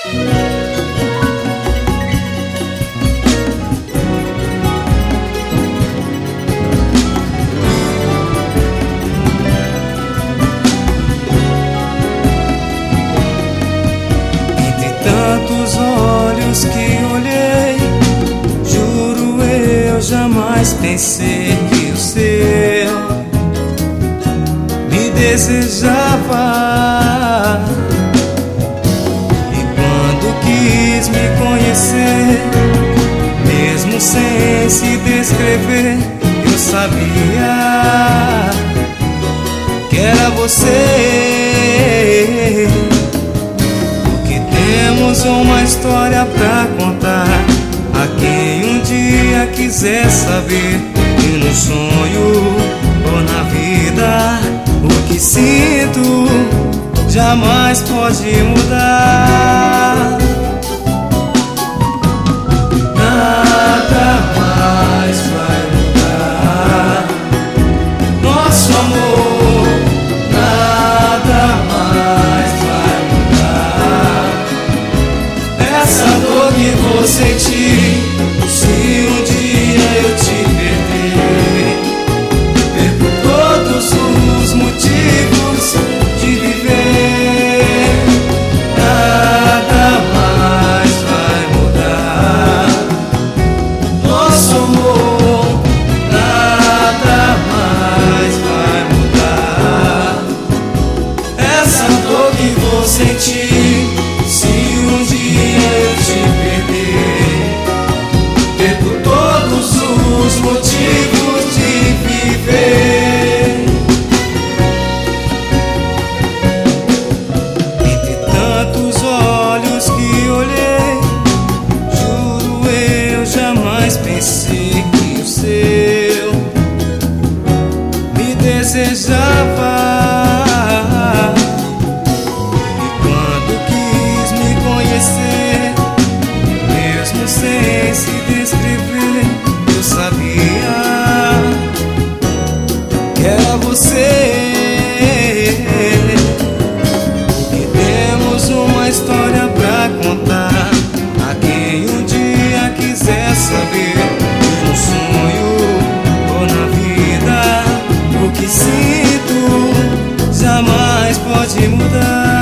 Tantos olhos que olhei, juro eu jamais pensei que o seu me desejava. E quando quis me conhecer, mesmo sem se descrever, eu sabia que era você. Temos uma história pra contar a quem um dia quiser saber. E no sonho ou na vida, o que sinto jamais pode mudar. Nada mais vai mudar nosso amor. Nada mais vai mudar essa dor que vou sentir se um dia eu te perder. Perco todos os motivos de viver. Nada mais vai mudar nosso amor. Nada mais vai mudar essa dor que vou sentir se um dia eu te perder. Perco todos os motivos de viver. Entre tantos olhos que olhei, juro eu jamais pensei que o seu me desejava. Sem se descrever, eu sabia que era você. Porque temos uma história pra contar a quem um dia quiser saber. No sonho ou na vida, o que sinto jamais pode mudar.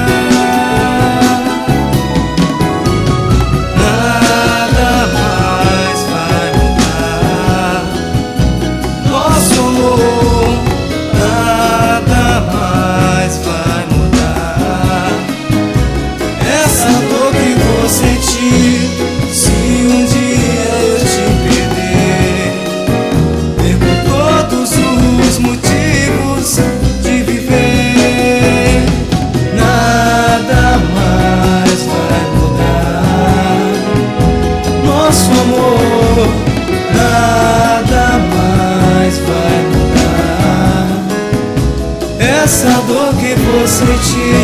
Se um dia eu te perder, perco todos os motivos de viver. Nada mais vai mudar nosso amor. Nada mais vai mudar essa dor que vou sentir